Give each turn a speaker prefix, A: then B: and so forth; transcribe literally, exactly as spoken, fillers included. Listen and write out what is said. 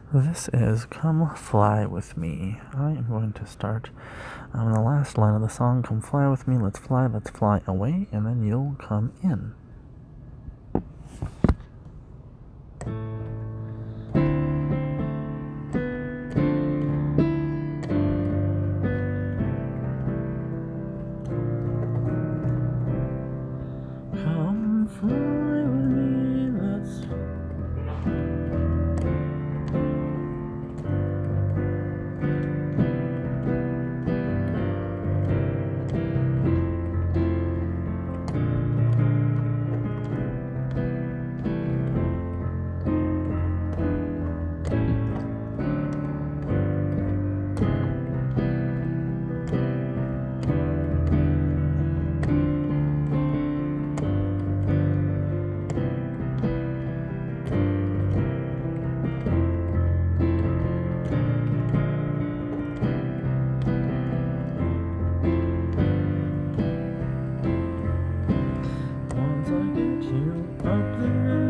A: This is Come Fly With Me. I am going to start on the last line of the song, Come Fly With Me, let's fly, let's fly away, and then you'll come in. Come fly with me, let's once I get you up there.